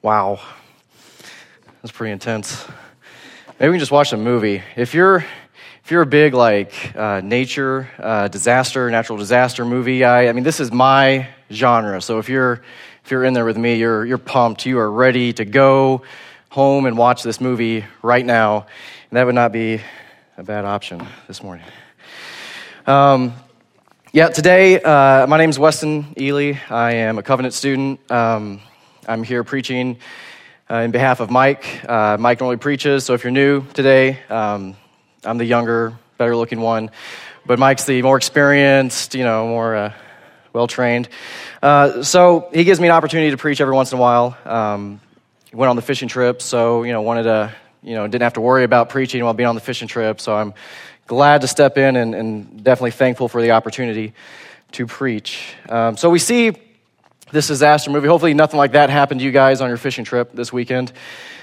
Wow. That's pretty intense. Maybe we can just watch a movie. If you're a big natural disaster movie guy, I mean, this is my genre. So if you're in there with me, you're pumped. You are ready to go home and watch this movie right now. And that would not be a bad option this morning. Today, my name is Weston Ely. I am a Covenant student. I'm here preaching in behalf of Mike. Mike normally preaches, so if you're new today, I'm the younger, better-looking one. But Mike's the more experienced, more well-trained. So he gives me an opportunity to preach every once in a while. Went on the fishing trip, so, wanted to, didn't have to worry about preaching while being on the fishing trip. So I'm glad to step in and definitely thankful for the opportunity to preach. So we see this disaster movie. Hopefully nothing like that happened to you guys on your fishing trip this weekend.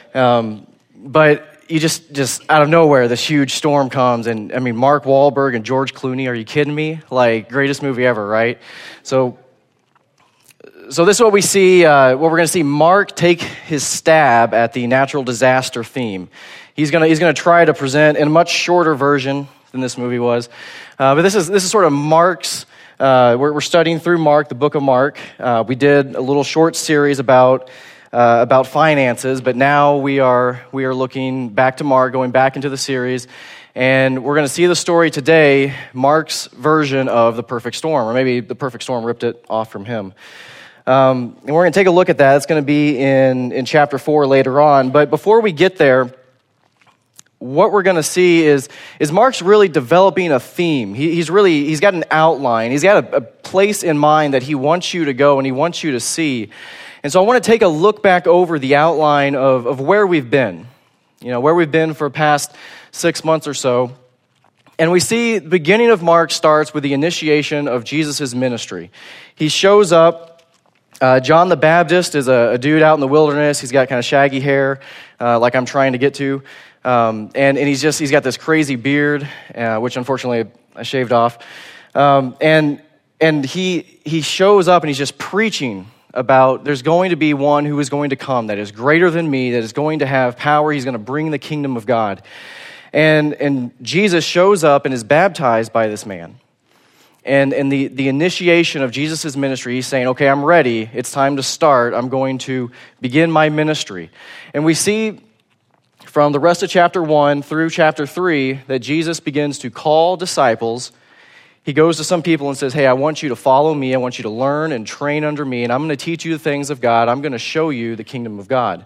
But you just out of nowhere, this huge storm comes. And I mean, Mark Wahlberg and George Clooney, are you kidding me? Like, greatest movie ever, right? So this is what we see, what we're going to see Mark take his stab at the natural disaster theme. He's going to try to present in a much shorter version than this movie was. But this is sort of Mark's. We're studying through Mark, the book of Mark. We did a little short series about finances, but now we are looking back to Mark, going back into the series, and we're going to see the story today, Mark's version of the perfect storm, or maybe the perfect storm ripped it off from him. And we're going to take a look at that. It's going to be in chapter 4 later on. But before we get there, what we're going to see is Mark's really developing a theme. He's got an outline. He's got a place in mind that he wants you to go and he wants you to see. And so I want to take a look back over the outline of where we've been. Where we've been for the past 6 months or so. And we see the beginning of Mark starts with the initiation of Jesus' ministry. He shows up. John the Baptist is a dude out in the wilderness. He's got kind of shaggy hair, like I'm trying to get to. And he's got this crazy beard, which unfortunately I shaved off. And he shows up and he's just preaching about there's going to be one who is going to come that is greater than me, that is going to have power. He's going to bring the kingdom of God. And Jesus shows up and is baptized by this man. And the initiation of Jesus' ministry, he's saying, okay, I'm ready. It's time to start. I'm going to begin my ministry. And we see from the rest of chapter 1 through chapter 3 that Jesus begins to call disciples. He goes to some people and says, hey, I want you to follow me. I want you to learn and train under me, and I'm going to teach you the things of God. I'm going to show you the kingdom of God.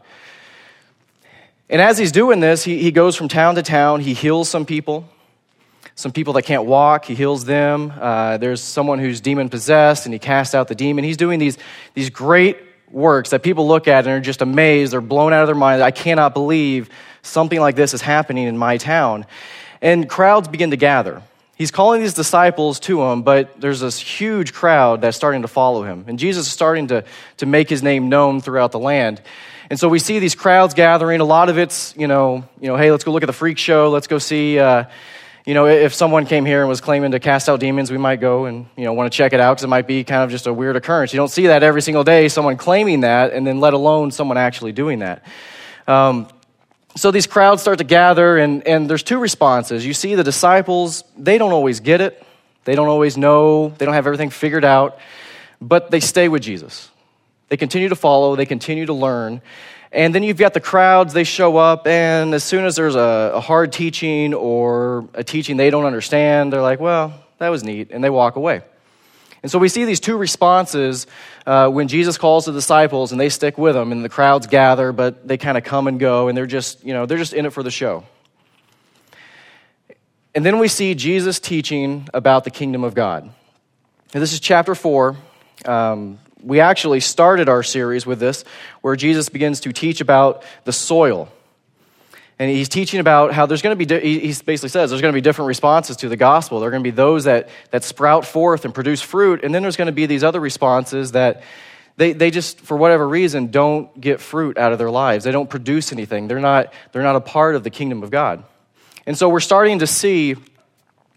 And as he's doing this, he goes from town to town. He heals some people that can't walk. He heals them. There's someone who's demon-possessed, and he casts out the demon. He's doing these great works that people look at and are just amazed. They're blown out of their mind. I cannot believe something like this is happening in my town. And crowds begin to gather. He's calling these disciples to him, but there's this huge crowd that's starting to follow him. And Jesus is starting to make his name known throughout the land. And so we see these crowds gathering. A lot of it's, hey, let's go look at the freak show. Let's go see, if someone came here and was claiming to cast out demons, we might go and, want to check it out because it might be kind of just a weird occurrence. You don't see that every single day, someone claiming that, and then let alone someone actually doing that. So these crowds start to gather, and there's two responses. You see the disciples, they don't always get it. They don't always know. They don't have everything figured out, but they stay with Jesus. They continue to follow. They continue to learn. And then you've got the crowds, they show up, and as soon as there's a hard teaching or a teaching they don't understand, they're like, well, that was neat, and they walk away. And so we see these two responses when Jesus calls the disciples and they stick with him, and the crowds gather, but they kind of come and go, and they're just in it for the show. And then we see Jesus teaching about the kingdom of God. And this is chapter 4. We actually started our series with this, where Jesus begins to teach about the soil. And he's teaching about how there's going to be, he basically says, there's going to be different responses to the gospel. There are going to be those that sprout forth and produce fruit, and then there's going to be these other responses that they just, for whatever reason, don't get fruit out of their lives. They don't produce anything. They're not a part of the kingdom of God. And so we're starting to see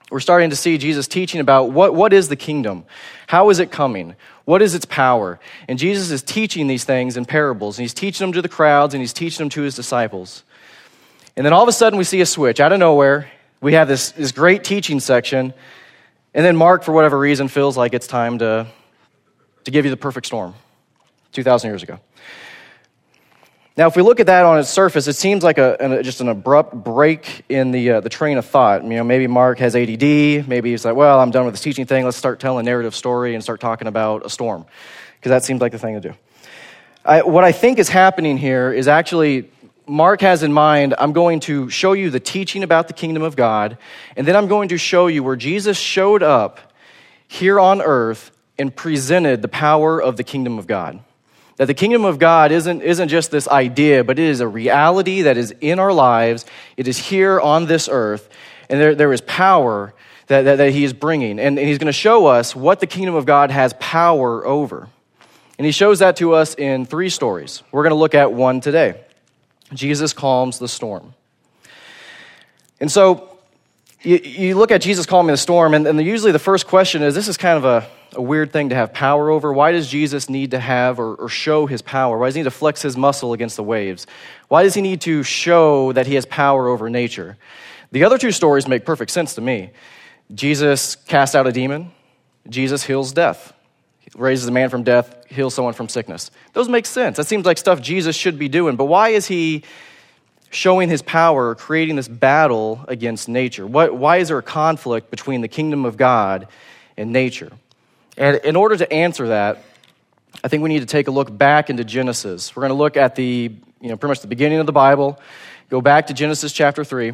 we're starting to see Jesus teaching about what is the kingdom? How is it coming? What is its power? And Jesus is teaching these things in parables, and he's teaching them to the crowds, and he's teaching them to his disciples. And then all of a sudden we see a switch. Out of nowhere, we have this great teaching section, and then Mark, for whatever reason, feels like it's time to give you the perfect storm 2,000 years ago. Now, if we look at that on its surface, it seems like just an abrupt break in the train of thought. You know, maybe Mark has ADD. Maybe he's like, well, I'm done with this teaching thing. Let's start telling a narrative story and start talking about a storm, because that seems like the thing to do. What I think is happening here is actually Mark has in mind, I'm going to show you the teaching about the kingdom of God, and then I'm going to show you where Jesus showed up here on earth and presented the power of the kingdom of God. That the kingdom of God isn't just this idea, but it is a reality that is in our lives. It is here on this earth, and there is power that he is bringing. And he's going to show us what the kingdom of God has power over. And he shows that to us in 3 stories. We're going to look at one today. Jesus calms the storm. And so you look at Jesus calming the storm, and usually the first question is, this is kind of a weird thing to have power over. Why does Jesus need to have or show his power? Why does he need to flex his muscle against the waves? Why does he need to show that he has power over nature? The other 2 stories make perfect sense to me. Jesus casts out a demon. Jesus heals death. He raises a man from death, heals someone from sickness. Those make sense. That seems like stuff Jesus should be doing. But why is he showing his power, creating this battle against nature? Why is there a conflict between the kingdom of God and nature? And in order to answer that, I think we need to take a look back into Genesis. We're going to look at pretty much the beginning of the Bible, go back to Genesis chapter 3.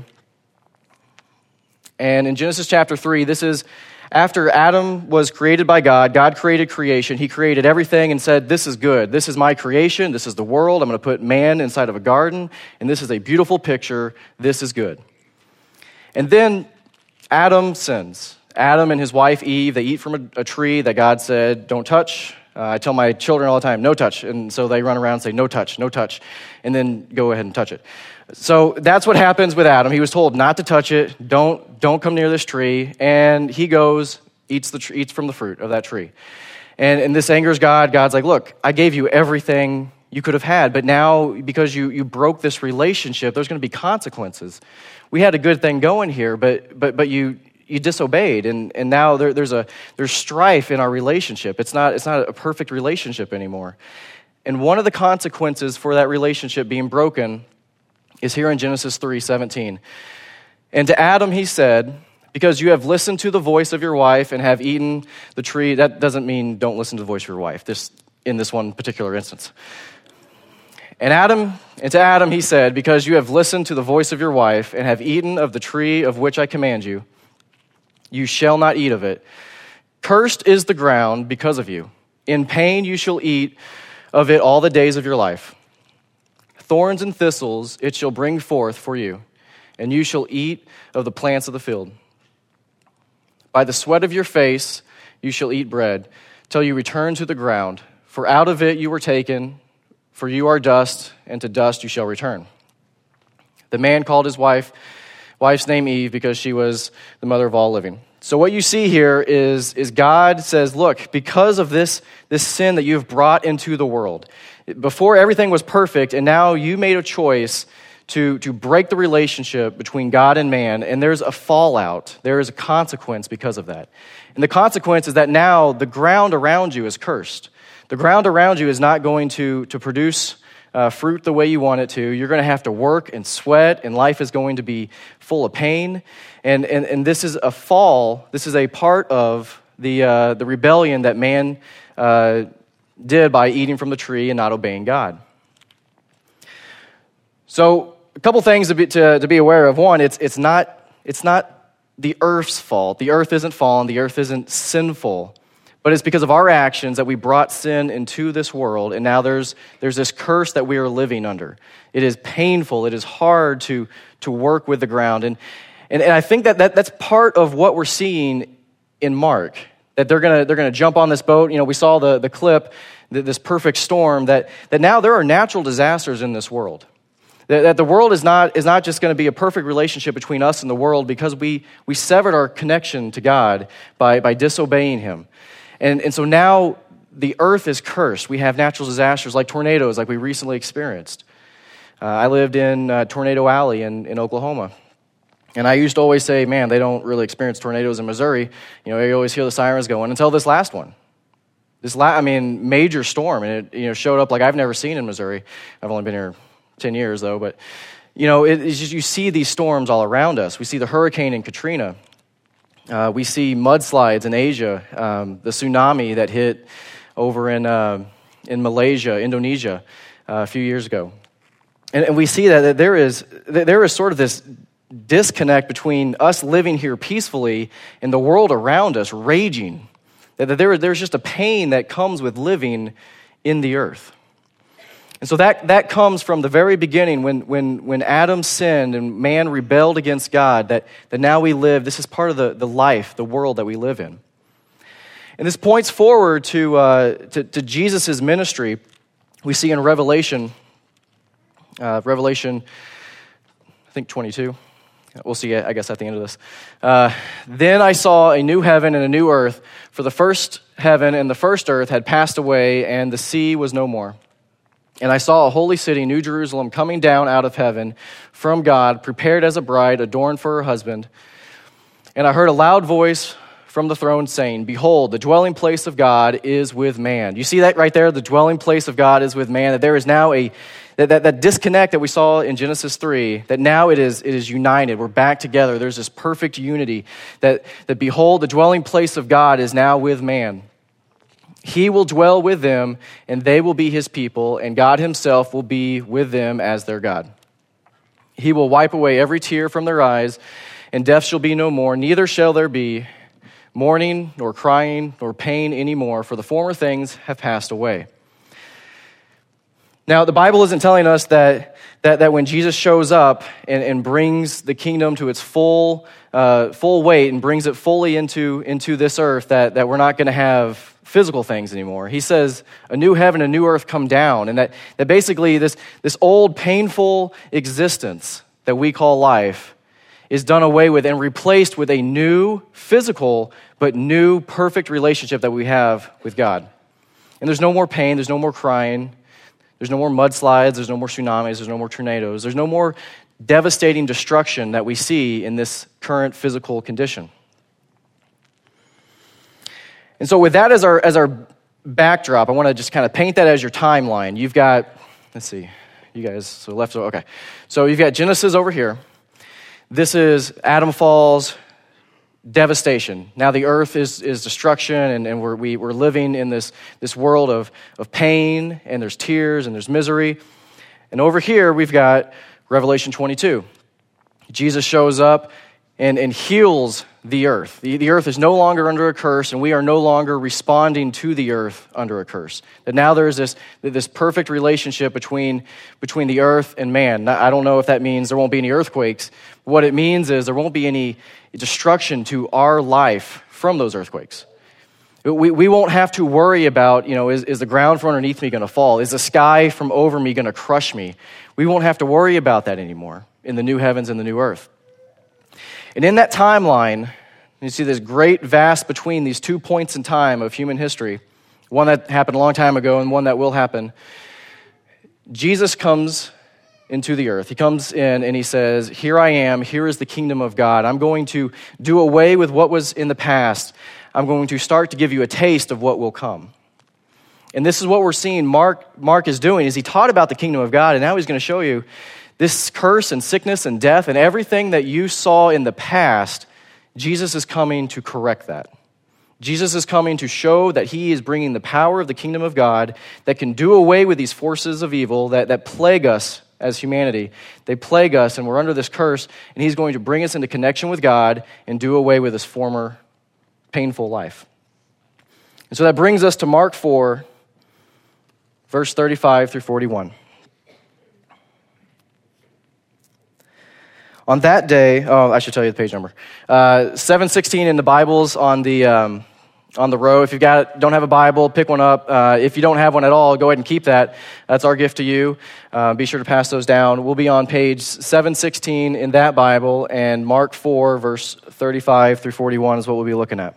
And in Genesis chapter 3, this is after Adam was created by God. God created creation. He created everything and said, this is good. This is my creation. This is the world. I'm going to put man inside of a garden, and this is a beautiful picture. This is good. And then Adam sins. Adam and his wife Eve, they eat from a tree that God said, don't touch. I tell my children all the time, no touch. And so they run around and say, no touch, and then go ahead and touch it. So that's what happens with Adam. He was told not to touch it. Don't come near this tree. And he goes, eats from the fruit of that tree. And this angers God. God's like, look, I gave you everything you could have had, but now because you broke this relationship, there's going to be consequences. We had a good thing going here, but you disobeyed, and now there's strife in our relationship. It's not a perfect relationship anymore. And one of the consequences for that relationship being broken is here in Genesis 3:17. And to Adam he said, because you have listened to the voice of your wife and have eaten the tree. That doesn't mean don't listen to the voice of your wife, in this one particular instance. And to Adam he said, because you have listened to the voice of your wife and have eaten of the tree of which I command you, you shall not eat of it. Cursed is the ground because of you. In pain you shall eat of it all the days of your life. Thorns and thistles it shall bring forth for you, and you shall eat of the plants of the field. By the sweat of your face you shall eat bread, till you return to the ground. For out of it you were taken, for you are dust, and to dust you shall return. The man called his wife's name Eve, because she was the mother of all living. So what you see here is God says, look, because of this sin that you've brought into the world, before everything was perfect, and now you made a choice to break the relationship between God and man, and there's a fallout, there is a consequence because of that. And the consequence is that now the ground around you is cursed. The ground around you is not going to produce fruit the way you want it to. You're going to have to work and sweat, and life is going to be full of pain. And this is a fall. This is a part of the rebellion that man did by eating from the tree and not obeying God. So a couple things to be aware of. One, it's not the earth's fault. The earth isn't fallen. The earth isn't sinful. But it's because of our actions that we brought sin into this world, and now there's this curse that we are living under. It is painful. It is hard to work with the ground, and I think that's part of what we're seeing in Mark. That they're gonna jump on this boat. You know, we saw the clip, this perfect storm. That now there are natural disasters in this world. That the world is not just going to be a perfect relationship between us and the world because we severed our connection to God by disobeying him. And so now the earth is cursed. We have natural disasters like tornadoes like we recently experienced. I lived in Tornado Alley in Oklahoma. And I used to always say, man, they don't really experience tornadoes in Missouri. You know, you always hear the sirens going until this last one. Major storm. And it showed up like I've never seen in Missouri. I've only been here 10 years, though. But, it's just you see these storms all around us. We see the hurricane in Katrina. We see mudslides in Asia. The tsunami that hit over in Malaysia, Indonesia, a few years ago. And we see that there is sort of this disconnect between us living here peacefully and the world around us raging. That there's just a pain that comes with living in the earth. And so that comes from the very beginning when Adam sinned and man rebelled against God, that now we live, this is part of the life, the world that we live in. And this points forward to Jesus' ministry. We see in Revelation, I think 22. We'll see, I guess, at the end of this. Then I saw a new heaven and a new earth, for the first heaven and the first earth had passed away, and the sea was no more. And I saw a holy city, New Jerusalem, coming down out of heaven from God, prepared as a bride, adorned for her husband. And I heard a loud voice from the throne saying, "Behold, the dwelling place of God is with man." You see that right there? The dwelling place of God is with man. That there is now that disconnect that we saw in Genesis 3, that now it is united. We're back together. There's this perfect unity. That behold, the dwelling place of God is now with man. He will dwell with them, and they will be his people, and God himself will be with them as their God. He will wipe away every tear from their eyes, and death shall be no more, neither shall there be mourning, nor crying, nor pain anymore, for the former things have passed away. Now, the Bible isn't telling us that when Jesus shows up and brings the kingdom to its full weight and brings it fully into this earth, that we're not going to have physical things anymore. He says a new heaven, a new earth come down, and that basically this old painful existence that we call life is done away with and replaced with a new physical but new perfect relationship that we have with God. And there's no more pain, there's no more crying, there's no more mudslides, there's no more tsunamis, there's no more tornadoes, there's no more devastating destruction that we see in this current physical condition. And so with that as our backdrop, I want to just kind of paint that as your timeline. You've got, let's see, you guys, so left, okay. So you've got Genesis over here. This is Adam falls, devastation. Now the earth is destruction, and we're living in this world of pain, and there's tears, and there's misery. And over here, we've got Revelation 22. Jesus shows up and heals the earth. The earth is no longer under a curse, and we are no longer responding to the earth under a curse. That now there's this perfect relationship between the earth and man. I don't know if that means there won't be any earthquakes. What it means is there won't be any destruction to our life from those earthquakes. We won't have to worry about, is the ground from underneath me going to fall? Is the sky from over me going to crush me? We won't have to worry about that anymore in the new heavens and the new earth. And in that timeline, you see this great vast between these 2 points in time of human history, one that happened a long time ago and one that will happen. Jesus comes into the earth. He comes in and he says, "Here I am, here is the kingdom of God. I'm going to do away with what was in the past. I'm going to start to give you a taste of what will come." And this is what we're seeing Mark is doing, is he taught about the kingdom of God, and now he's going to show you this curse and sickness and death and everything that you saw in the past. Jesus is coming to correct that. Jesus is coming to show that he is bringing the power of the kingdom of God that can do away with these forces of evil that plague us as humanity. They plague us, and we're under this curse, and he's going to bring us into connection with God and do away with this former painful life. And so that brings us to Mark 4, verse 35 through 41. On that day, I should tell you the page number. 716 in the Bibles on the on the row. If don't have a Bible, pick one up. If you don't have one at all, go ahead and keep that. That's our gift to you. Be sure to pass those down. We'll be on page 716 in that Bible, and Mark 4, verse 35 through 41 is what we'll be looking at.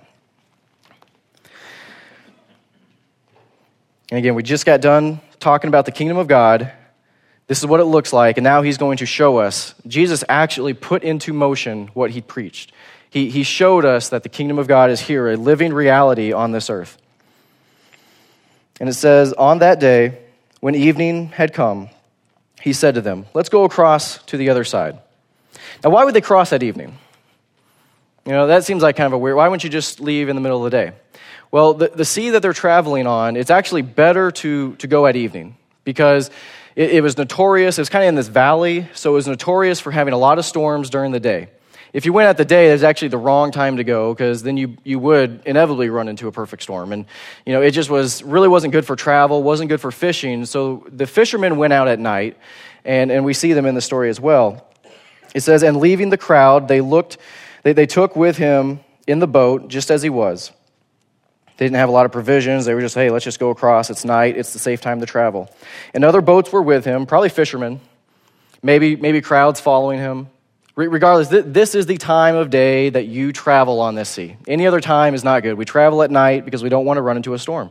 And again, we just got done talking about the kingdom of God. This is what it looks like, and now he's going to show us. Jesus actually put into motion what he preached. He showed us that the kingdom of God is here, a living reality on this earth. And it says, on that day, when evening had come, he said to them, let's go across to the other side. Now, why would they cross that evening? That seems like kind of a weird, why wouldn't you just leave in the middle of the day? Well, the sea that they're traveling on, it's actually better to go at evening because it was notorious. It was kind of in this valley, so it was notorious for having a lot of storms during the day. If you went at the day, that's actually the wrong time to go because then you would inevitably run into a perfect storm. And, it just really wasn't good for travel, wasn't good for fishing. So the fishermen went out at night, and we see them in the story as well. It says, and leaving the crowd, they took with him in the boat just as he was. They didn't have a lot of provisions. They were just, hey, let's just go across. It's night. It's the safe time to travel. And other boats were with him, probably fishermen, maybe crowds following him. Regardless, this is the time of day that you travel on this sea. Any other time is not good. We travel at night because we don't want to run into a storm.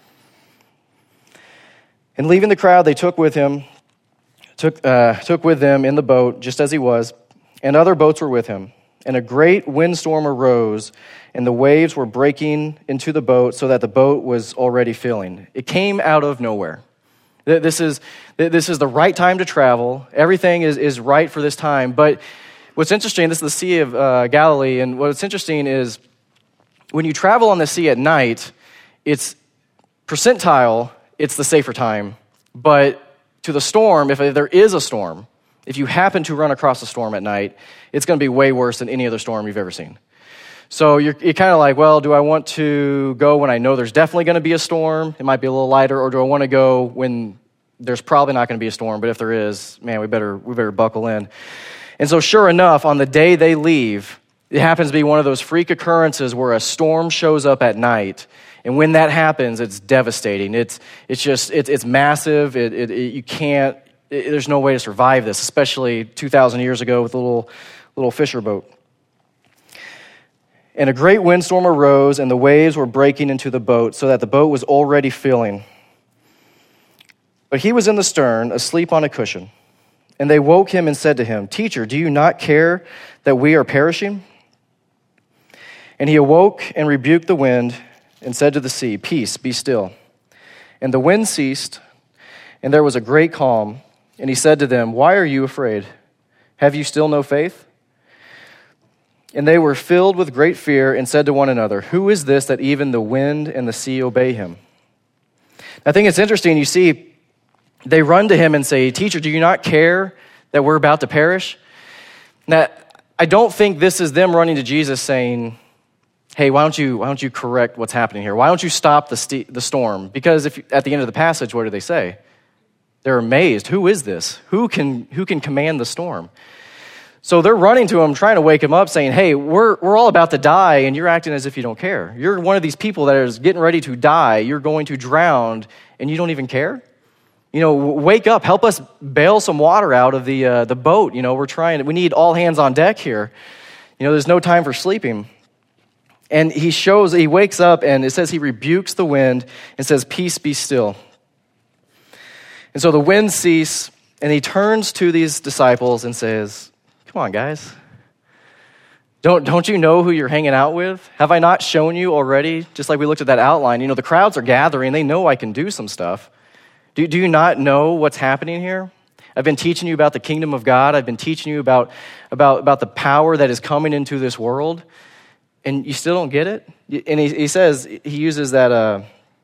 And leaving the crowd, they took with them in the boat, just as he was, and other boats were with him. And a great windstorm arose, and the waves were breaking into the boat so that the boat was already filling. It came out of nowhere. This is the right time to travel. Everything is right for this time, but what's interesting, this is the Sea of Galilee, and what's interesting is when you travel on the sea at night, it's percentile, it's the safer time. But to the storm, if there is a storm, if you happen to run across a storm at night, it's going to be way worse than any other storm you've ever seen. So you're kind of like, well, do I want to go when I know there's definitely going to be a storm? It might be a little lighter, or do I want to go when there's probably not going to be a storm, but if there is, man, we better buckle in. And so sure enough, on the day they leave, it happens to be one of those freak occurrences where a storm shows up at night. And when that happens, it's devastating. It's massive. You can't, there's no way to survive this, especially 2,000 years ago with a little fisher boat. And a great windstorm arose, and the waves were breaking into the boat so that the boat was already filling. But he was in the stern, asleep on a cushion. And they woke him and said to him, Teacher, do you not care that we are perishing? And he awoke and rebuked the wind and said to the sea, Peace, be still. And the wind ceased, and there was a great calm. And he said to them, Why are you afraid? Have you still no faith? And they were filled with great fear and said to one another, Who is this that even the wind and the sea obey him? I think it's interesting, you see, they run to him and say, Teacher, do you not care that we're about to perish? Now, I don't think this is them running to Jesus saying, hey, why don't you correct what's happening here? Why don't you stop the storm? Because at the end of the passage, what do they say? They're amazed. Who is this? Who can command the storm? So they're running to him, trying to wake him up, saying, hey, we're all about to die, and you're acting as if you don't care. You're one of these people that is getting ready to die. You're going to drown, and you don't even care? Wake up, help us bail some water out of the boat. We need all hands on deck here. There's no time for sleeping. And he wakes up, and it says he rebukes the wind and says, Peace, be still. And so the wind ceased, and he turns to these disciples and says, come on, guys. Don't you know who you're hanging out with? Have I not shown you already? Just like we looked at that outline, the crowds are gathering. They know I can do some stuff. Do you not know what's happening here? I've been teaching you about the kingdom of God. I've been teaching you about the power that is coming into this world, and you still don't get it? And he says, he uses that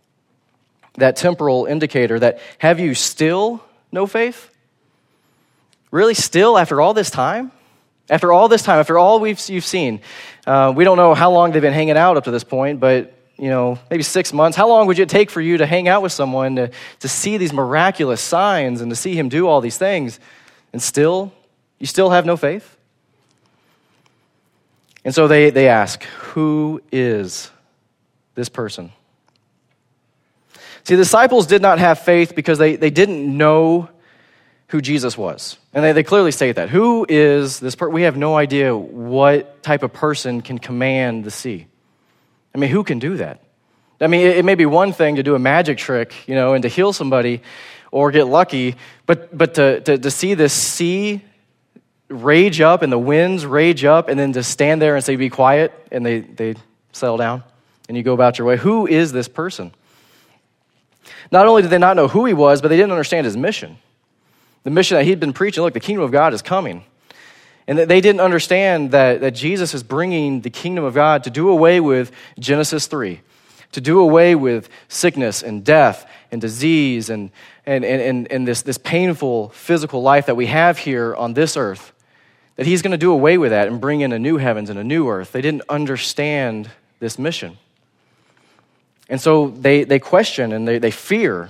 temporal indicator that, have you still no faith? Really, still, after all this time? After all this time, after all you've seen, we don't know how long they've been hanging out up to this point, but maybe 6 months. How long would it take for you to hang out with someone to see these miraculous signs and to see him do all these things, and you still have no faith? And so they ask, who is this person? See, the disciples did not have faith because they didn't know who Jesus was. And they clearly state that. Who is this person? We have no idea what type of person can command the sea. I mean, who can do that? I mean, it may be one thing to do a magic trick, and to heal somebody or get lucky, but to see this sea rage up and the winds rage up and then to stand there and say, be quiet, and they settle down and you go about your way. Who is this person? Not only did they not know who he was, but they didn't understand his mission. The mission that he'd been preaching, look, the kingdom of God is coming. And they didn't understand that Jesus is bringing the kingdom of God to do away with Genesis 3, to do away with sickness and death and disease and this painful physical life that we have here on this earth, that he's going to do away with that and bring in a new heavens and a new earth. They didn't understand this mission. And so they question and they fear.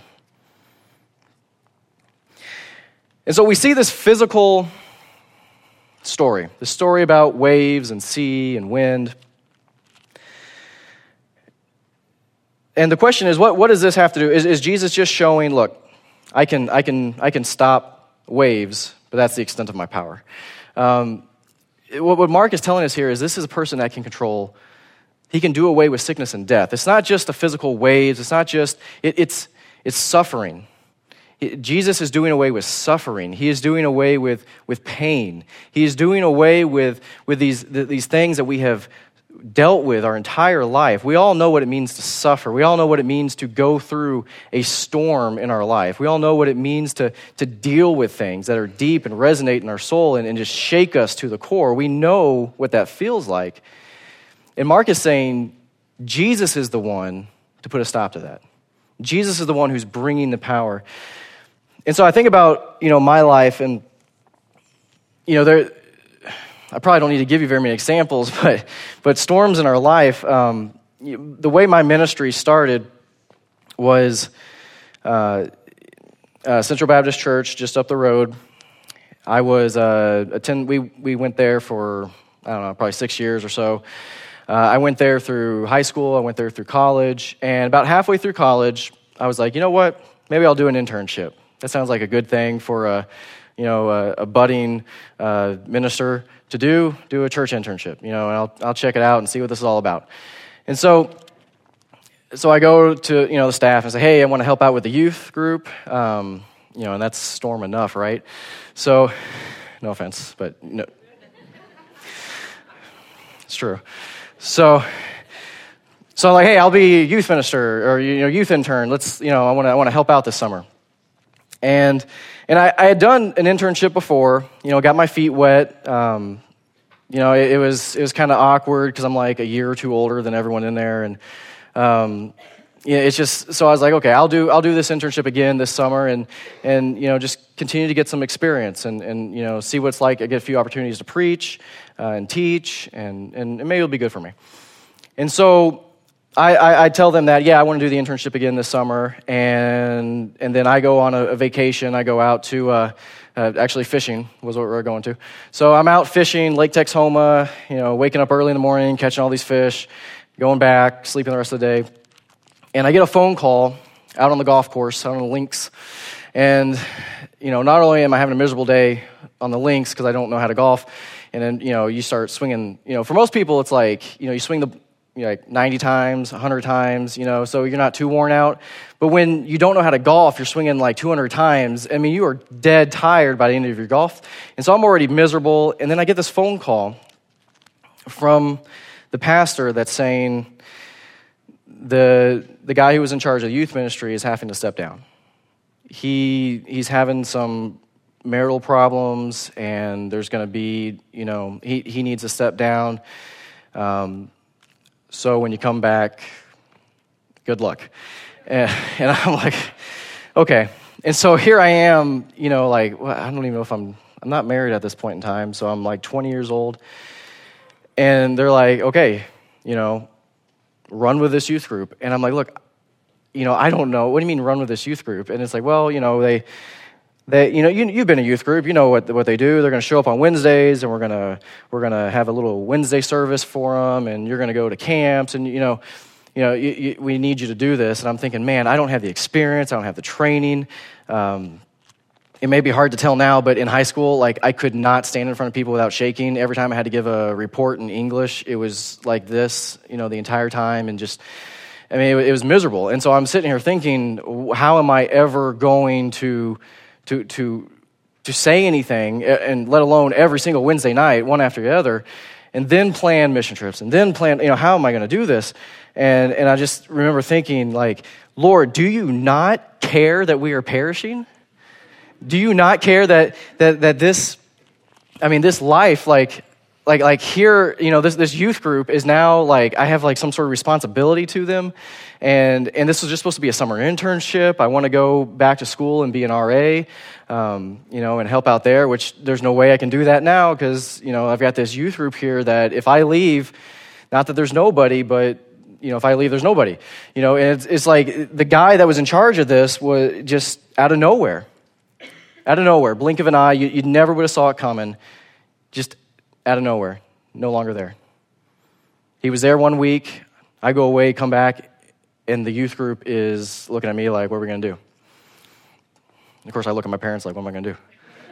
And so we see this physical story, the story about waves and sea and wind. And the question is, what does this have to do? Is Jesus just showing, look, I can stop waves, but that's the extent of my power. What Mark is telling us here is this is a person that can control. He can do away with sickness and death. It's not just the physical waves. It's not just it's suffering. Jesus is doing away with suffering. He is doing away with pain. He is doing away with these things that we have dealt with our entire life. We all know what it means to suffer. We all know what it means to go through a storm in our life. We all know what it means to deal with things that are deep and resonate in our soul and just shake us to the core. We know what that feels like. And Mark is saying Jesus is the one to put a stop to that. Jesus is the one who's bringing the power. And so I think about, my life, and, I probably don't need to give you very many examples, but storms in our life, the way my ministry started was Central Baptist Church just up the road. I was we went there for, probably 6 years or so. I went there through high school, I went there through college, and about halfway through college, I was like, you know what, maybe I'll do an internship. That sounds like a good thing for a budding minister to do a church internship, and I'll check it out and see what this is all about. And so I go to, the staff and say, hey, I want to help out with the youth group, and that's storm enough, right? So, no offense, but no, it's true. So I'm like, hey, I'll be youth minister or youth intern. Let's, I want to help out this summer. And I had done an internship before, got my feet wet. It was kind of awkward because I'm like a year or two older than everyone in there, and it's just so I was like, okay, I'll do this internship again this summer, and just continue to get some experience and see what it's like. I get a few opportunities to preach and teach, and maybe it'll be good for me. And so I tell them that, I want to do the internship again this summer, and then I go on a vacation. I go out to, actually fishing was what we were going to. So I'm out fishing, Lake Texoma, waking up early in the morning, catching all these fish, going back, sleeping the rest of the day. And I get a phone call out on the golf course, out on the links, and, not only am I having a miserable day on the links because I don't know how to golf, and then, you start swinging, for most people it's like, you swing the like 90 times, 100 times, so you're not too worn out. But when you don't know how to golf, you're swinging like 200 times. I mean, you are dead tired by the end of your golf. And so I'm already miserable. And then I get this phone call from the pastor that's saying the guy who was in charge of the youth ministry is having to step down. He's having some marital problems, and there's going to be, he needs to step down. So when you come back, good luck. And I'm like, okay. And so here I am, I don't even know if I'm not married at this point in time, so I'm like 20 years old. And they're like, okay, run with this youth group. And I'm like, look, I don't know. What do you mean run with this youth group? And it's like, well, they you've been a youth group. You know what they do. They're going to show up on Wednesdays, and we're gonna have a little Wednesday service for them, and you're going to go to camps, and we need you to do this. And I'm thinking, man, I don't have the experience. I don't have the training. It may be hard to tell now, but in high school, like I could not stand in front of people without shaking. Every time I had to give a report in English, it was like this, the entire time, and it was miserable. And so I'm sitting here thinking, how am I ever going to say anything, and let alone every single Wednesday night, one after the other, and then plan mission trips, and then plan, how am I going to do this? And I just remember thinking, like, Lord, do you not care that we are perishing? Do you not care that this life, like here, this youth group is now like, I have like some sort of responsibility to them. And this was just supposed to be a summer internship. I want to go back to school and be an RA, and help out there, which there's no way I can do that now because, I've got this youth group here that if I leave, not that there's nobody, but, if I leave, there's nobody. And it's like the guy that was in charge of this was just out of nowhere. Out of nowhere, blink of an eye, you never would have saw it coming. Just out of nowhere, no longer there. He was there 1 week. I go away, come back, and the youth group is looking at me like, what are we going to do? Of course, I look at my parents like, what am I going to do?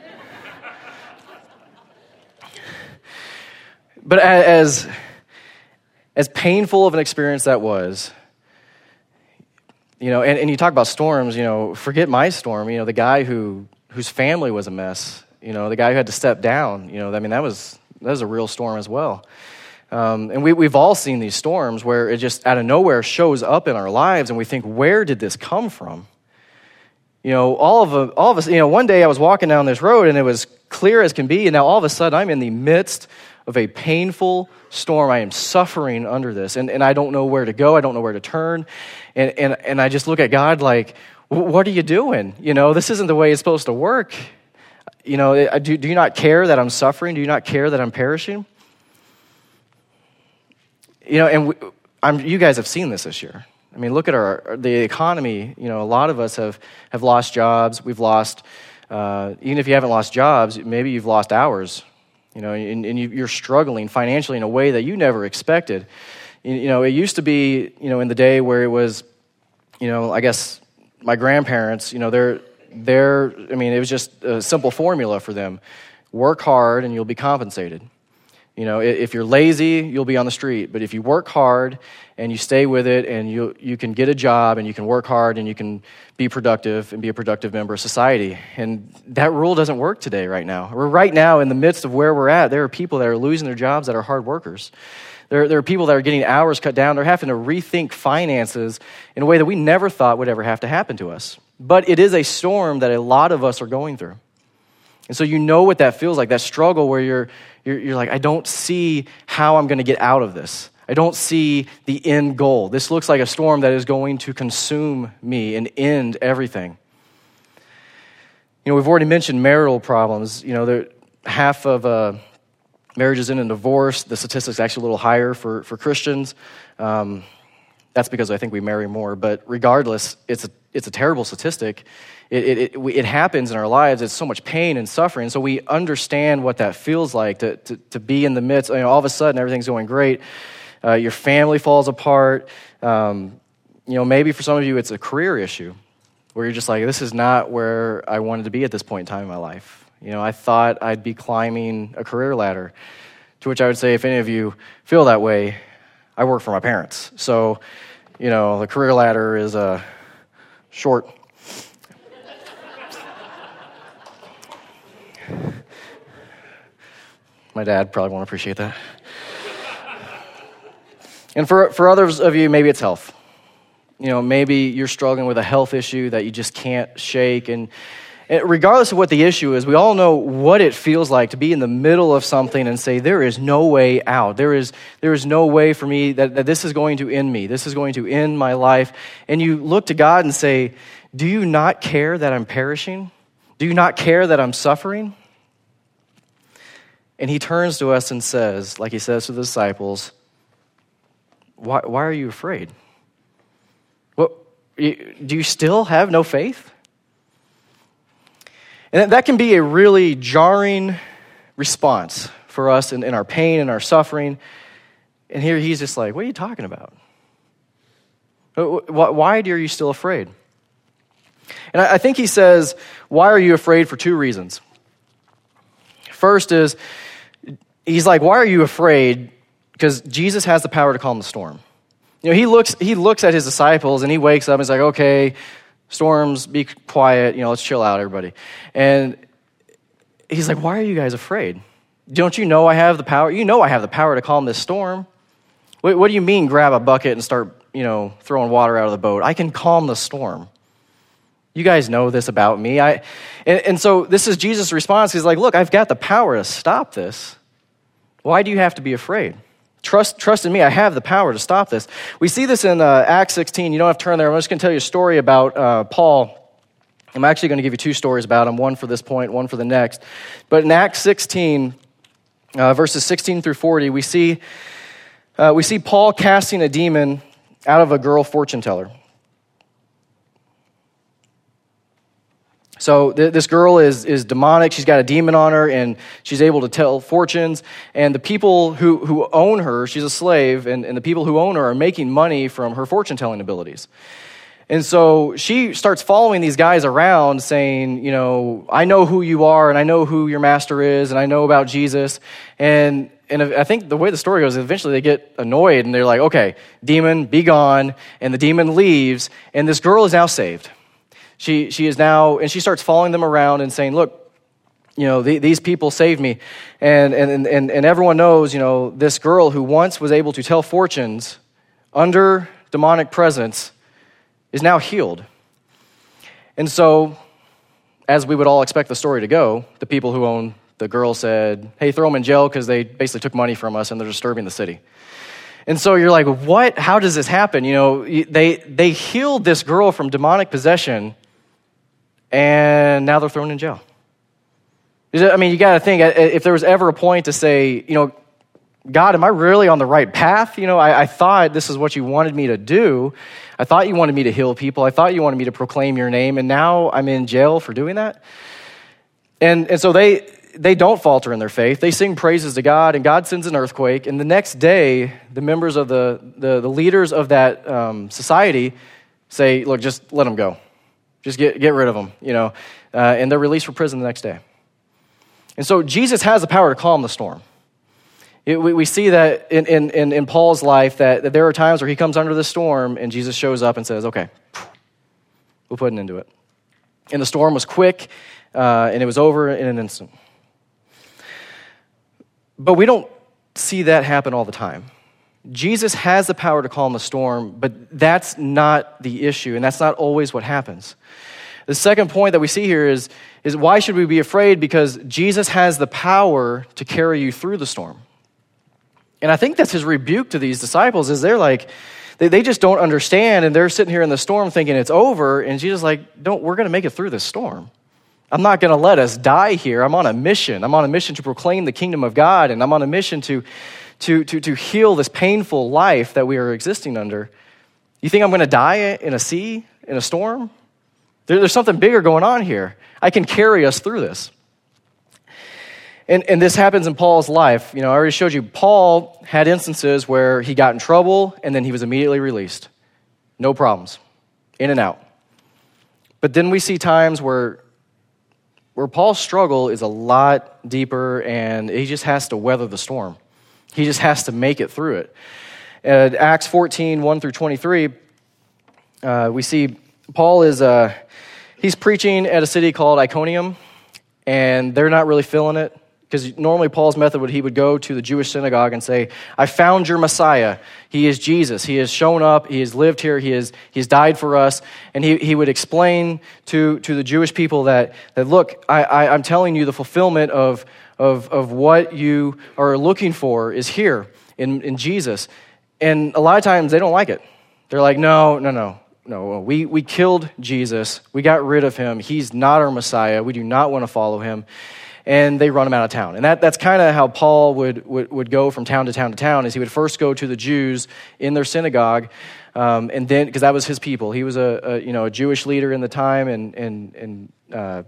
But as painful of an experience that was, and you talk about storms, forget my storm, the guy whose family was a mess, the guy who had to step down, that was a real storm as well. And we've all seen these storms where it just out of nowhere shows up in our lives, and we think, where did this come from? All of us, one day I was walking down this road, and it was clear as can be, and now all of a sudden I'm in the midst of a painful storm. I am suffering under this, and I don't know where to go. I don't know where to turn, and I just look at God like, what are you doing? This isn't the way it's supposed to work. Do you not care that I'm suffering? Do you not care that I'm perishing? You guys have seen this year. Look at the economy. A lot of us have lost jobs. We've lost, even if you haven't lost jobs, maybe you've lost hours. And you're struggling financially in a way that you never expected. It used to be, in the day where it was, I guess my grandparents, it was just a simple formula for them. Work hard and you'll be compensated. If you're lazy, you'll be on the street. But if you work hard and you stay with it and you can get a job and you can work hard and you can be productive and be a productive member of society. And that rule doesn't work today right now. We're right now in the midst of where we're at. There are people that are losing their jobs that are hard workers. There are people that are getting hours cut down. They're having to rethink finances in a way that we never thought would ever have to happen to us. But it is a storm that a lot of us are going through. And so what that feels like, that struggle where you're like, I don't see how I'm going to get out of this. I don't see the end goal. This looks like a storm that is going to consume me and end everything. We've already mentioned marital problems. Half of marriages end in divorce. The statistic's actually a little higher for Christians. That's because I think we marry more. But regardless, it's a terrible statistic. It happens in our lives. It's so much pain and suffering. So we understand what that feels like to be in the midst. All of a sudden, everything's going great. Your family falls apart. Maybe for some of you, it's a career issue where you're just like, this is not where I wanted to be at this point in time in my life. I thought I'd be climbing a career ladder. To which I would say, if any of you feel that way, I work for my parents. So, the career ladder is short. My dad probably won't appreciate that. And for others of you, maybe it's health. Maybe you're struggling with a health issue that you just can't shake. And regardless of what the issue is, we all know what it feels like to be in the middle of something and say, there is no way out. There is no way for me that this is going to end me. This is going to end my life. And you look to God and say, do you not care that I'm perishing? Do you not care that I'm suffering? And he turns to us and says, like he says to the disciples, why are you afraid? Do you still have no faith? And that can be a really jarring response for us in our pain and our suffering. And here he's just like, what are you talking about? Why are you still afraid? And I think he says, why are you afraid, for two reasons. First is, he's like, why are you afraid? Because Jesus has the power to calm the storm. He looks at his disciples and he wakes up and he's like, okay, storms, be quiet, let's chill out, everybody. And he's like, why are you guys afraid? Don't you know I have the power? You know I have the power to calm this storm. What do you mean grab a bucket and start, throwing water out of the boat? I can calm the storm. You guys know this about me. And so this is Jesus' response. He's like, look, I've got the power to stop this. Why do you have to be afraid? Trust in me. I have the power to stop this. We see this in Acts 16. You don't have to turn there. I'm just going to tell you a story about Paul. I'm actually going to give you two stories about him, one for this point, one for the next. But in Acts 16, verses 16 through 40, we see Paul casting a demon out of a girl fortune teller. So this girl is demonic. She's got a demon on her, and she's able to tell fortunes. And the people who own her, she's a slave, and the people who own her are making money from her fortune-telling abilities. And so she starts following these guys around saying, I know who you are, and I know who your master is, and I know about Jesus. And I think the way the story goes, eventually they get annoyed, and they're like, okay, demon, be gone. And the demon leaves, and this girl is now saved. She is now, and she starts following them around and saying, look, these people saved me. And everyone knows, this girl who once was able to tell fortunes under demonic presence is now healed. And so, as we would all expect the story to go, the people who own the girl said, hey, throw them in jail because they basically took money from us and they're disturbing the city. And so you're like, what? How does this happen? They healed this girl from demonic possession, and now they're thrown in jail. I mean, you got to think, if there was ever a point to say, God, am I really on the right path? I thought this is what you wanted me to do. I thought you wanted me to heal people. I thought you wanted me to proclaim your name, and now I'm in jail for doing that. And so they don't falter in their faith. They sing praises to God, and God sends an earthquake. And the next day, the members of the leaders of that society say, look, just let them go. Just get rid of them, and they're released from prison the next day. And so Jesus has the power to calm the storm. We see that in Paul's life that there are times where he comes under the storm and Jesus shows up and says, okay, we'll put an end to it. And the storm was quick, and it was over in an instant. But we don't see that happen all the time. Jesus has the power to calm the storm, but that's not the issue, and that's not always what happens. The second point that we see here is why should we be afraid? Because Jesus has the power to carry you through the storm. And I think that's his rebuke to these disciples, is they're like, they just don't understand, and they're sitting here in the storm thinking it's over, and Jesus is like, we're going to make it through this storm. I'm not going to let us die here. I'm on a mission. I'm on a mission to proclaim the kingdom of God, and I'm on a mission to heal this painful life that we are existing under. You think I'm going to die in a sea, in a storm? There's something bigger going on here. I can carry us through this. And this happens in Paul's life. I already showed you, Paul had instances where he got in trouble and then he was immediately released. No problems. In and out. But then we see times where Paul's struggle is a lot deeper, and he just has to weather the storm. He just has to make it through it. At Acts 14, 1 through 23, we see Paul he's preaching at a city called Iconium, and they're not really feeling it, because normally Paul's method he would go to the Jewish synagogue and say, I found your Messiah. He is Jesus. He has shown up. He has lived here. He has died for us. And he would explain to the Jewish people that look, I'm telling you the fulfillment of what you are looking for is here in Jesus. And a lot of times they don't like it. They're like, no. We killed Jesus. We got rid of him. He's not our Messiah. We do not want to follow him. And they run him out of town. And that's kind of how Paul would go from town to town to town, is he would first go to the Jews in their synagogue, and then, because that was his people. He was a Jewish leader in the time, and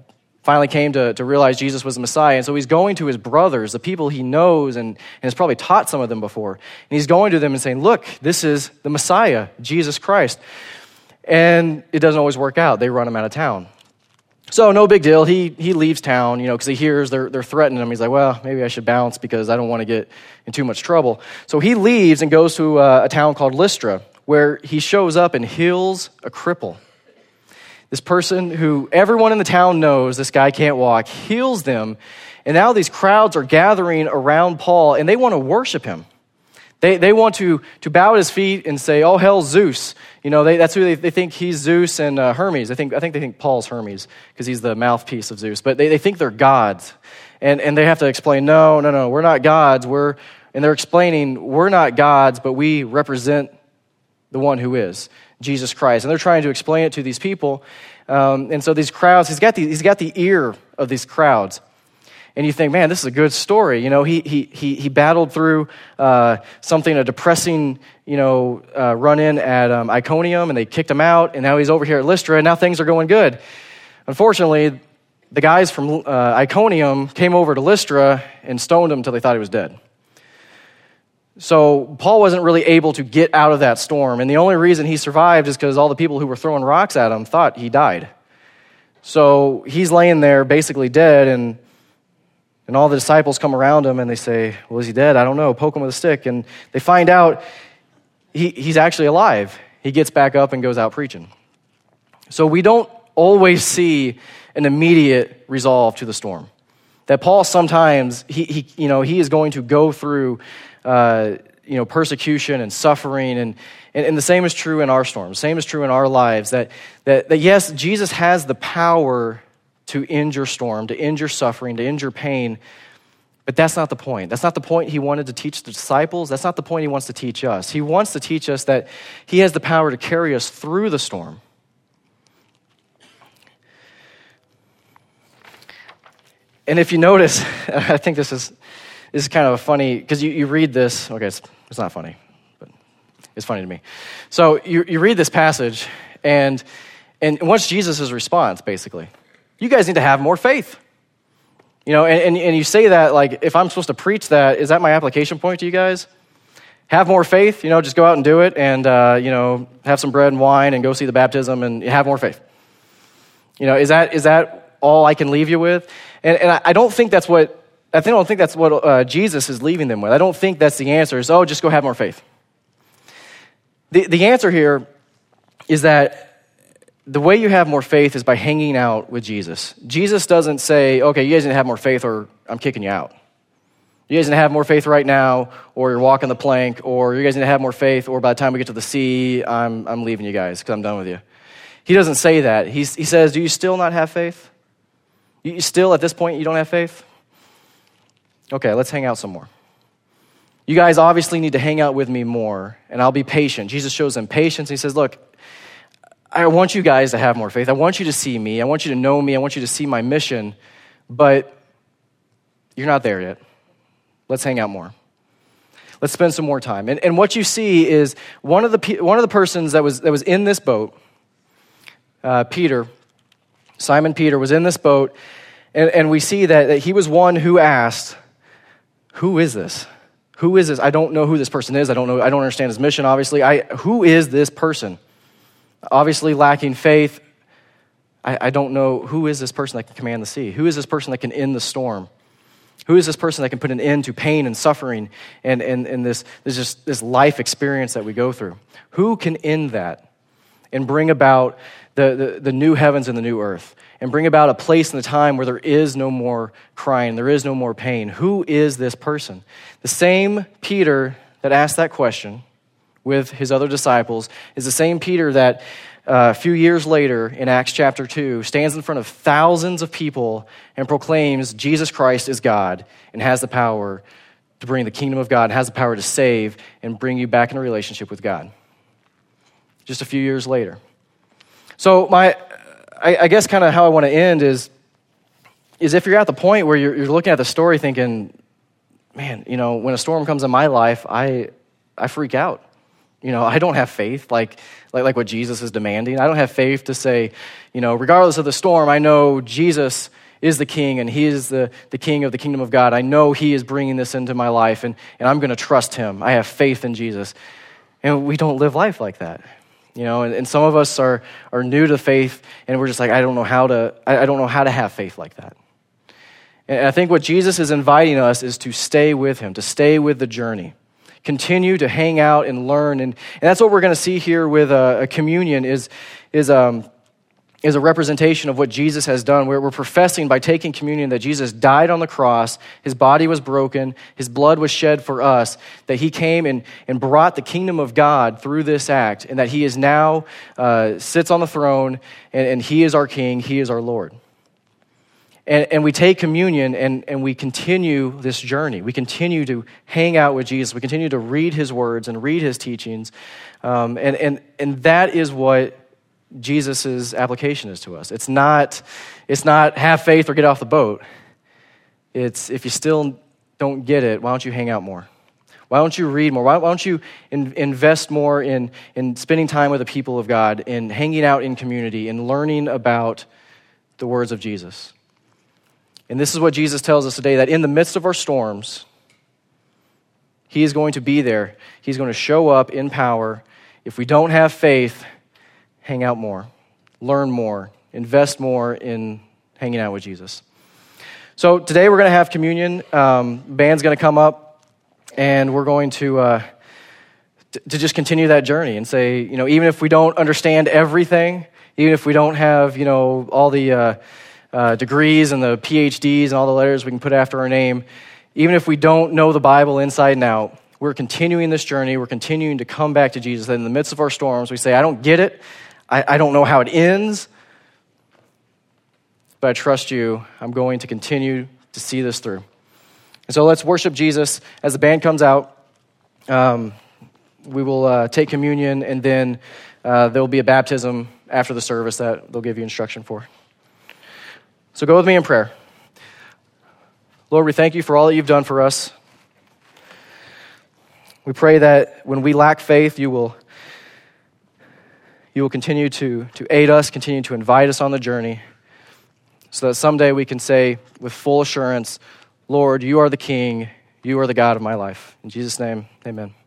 finally came to realize Jesus was the Messiah. And so he's going to his brothers, the people he knows and has probably taught some of them before. And he's going to them and saying, look, this is the Messiah, Jesus Christ. And it doesn't always work out. They run him out of town. So no big deal. He leaves town, because he hears they're threatening him. He's like, well, maybe I should bounce because I don't want to get in too much trouble. So he leaves and goes to a town called Lystra, where he shows up and heals a cripple. This person who everyone in the town knows this guy can't walk, heals them, and now these crowds are gathering around Paul, and they want to worship him. They want to bow at his feet and say, "Oh, hell, Zeus!" That's who they think he's Zeus and Hermes. I think they think Paul's Hermes because he's the mouthpiece of Zeus. But they think they're gods, and they have to explain, "No, we're not gods. And they're explaining we're not gods, but we represent the one who is Jesus Christ." And they're trying to explain it to these people. And so these crowds, he's got the ear of these crowds. And you think, man, this is a good story. He battled through a depressing, run-in at Iconium, and they kicked him out, and now he's over here at Lystra, and now things are going good. Unfortunately, the guys from Iconium came over to Lystra and stoned him until they thought he was dead. So Paul wasn't really able to get out of that storm, and the only reason he survived is because all the people who were throwing rocks at him thought he died. So he's laying there basically dead, and all the disciples come around him and they say, well, is he dead? I don't know. Poke him with a stick. And they find out he's actually alive. He gets back up and goes out preaching. So we don't always see an immediate resolve to the storm. That Paul sometimes, he is going to go through persecution and suffering, and the same is true in our storms. Same is true in our lives. That yes, Jesus has the power to end your storm, to end your suffering, to end your pain. But that's not the point. That's not the point he wanted to teach the disciples. That's not the point he wants to teach us. He wants to teach us that he has the power to carry us through the storm. And if you notice, I think this is kind of a funny, because you read this, okay, it's not funny, but it's funny to me. So you read this passage, and what's Jesus' response, basically? You guys need to have more faith. And you say that, like, if I'm supposed to preach that, is that my application point to you guys? Have more faith, just go out and do it, and, have some bread and wine and go see the baptism and have more faith. Is that all I can leave you with? And I don't think that's what Jesus is leaving them with. I don't think that's the answer is, just go have more faith. The answer here is that the way you have more faith is by hanging out with Jesus. Jesus doesn't say, okay, you guys need to have more faith or I'm kicking you out. You guys need to have more faith right now or you're walking the plank, or you guys need to have more faith or by the time we get to the sea, I'm leaving you guys because I'm done with you. He doesn't say that. He says, do you still not have faith? You still, at this point, you don't have faith? Okay, let's hang out some more. You guys obviously need to hang out with me more, and I'll be patient. Jesus shows them patience. He says, look, I want you guys to have more faith. I want you to see me. I want you to know me. I want you to see my mission, but you're not there yet. Let's hang out more. Let's spend some more time. And what you see is one of the persons that was in this boat, Peter, Simon Peter was in this boat, and we see that he was one who asked, who is this? Who is this? I don't know who this person is. I don't understand his mission, obviously. Who is this person? Obviously lacking faith. I don't know, who is this person that can command the sea? Who is this person that can end the storm? Who is this person that can put an end to pain and suffering and this life experience that we go through? Who can end that and bring about the new heavens and the new earth and bring about a place and a time where there is no more crying, there is no more pain? Who is this person? The same Peter that asked that question with his other disciples is the same Peter that a few years later in Acts chapter 2 stands in front of thousands of people and proclaims Jesus Christ is God and has the power to bring the kingdom of God and has the power to save and bring you back in a relationship with God. Just a few years later. So I guess kind of how I want to end is if you're at the point where you're looking at the story thinking, man, when a storm comes in my life, I freak out. I don't have faith like what Jesus is demanding. I don't have faith to say, regardless of the storm, I know Jesus is the king, and he is the king of the kingdom of God. I know he is bringing this into my life, and I'm going to trust him. I have faith in Jesus. And we don't live life like that. And some of us are new to faith, and we're just like, I don't know how to have faith like that. And I think what Jesus is inviting us is to stay with him, to stay with the journey. Continue to hang out and learn. And that's what we're going to see here with a communion is a representation of what Jesus has done. We're professing by taking communion that Jesus died on the cross, his body was broken, his blood was shed for us, that he came and brought the kingdom of God through this act, and that he is now sits on the throne, and he is our king, he is our Lord. And we take communion and we continue this journey. We continue to hang out with Jesus. We continue to read his words and read his teachings. And that is what Jesus' application is to us. It's not have faith or get off the boat. It's if you still don't get it, why don't you hang out more? Why don't you read more? Why don't you invest more in spending time with the people of God, in hanging out in community, in learning about the words of Jesus? And this is what Jesus tells us today, that in the midst of our storms, he is going to be there. He's going to show up in power. If we don't have faith, hang out more, learn more, invest more in hanging out with Jesus. So today we're going to have communion. Band's going to come up, and we're going to just continue that journey and say, even if we don't understand everything, even if we don't have, all the degrees and the PhDs and all the letters we can put after our name, even if we don't know the Bible inside and out, we're continuing this journey. We're continuing to come back to Jesus. And in the midst of our storms, we say, I don't get it. I don't know how it ends, but I trust you. I'm going to continue to see this through. And so let's worship Jesus. As the band comes out, we will take communion, and then there will be a baptism after the service that they'll give you instruction for. So go with me in prayer. Lord, we thank you for all that you've done for us. We pray that when we lack faith, you will continue to aid us, continue to invite us on the journey, so that someday we can say with full assurance, Lord, you are the King, you are the God of my life. In Jesus' name, amen.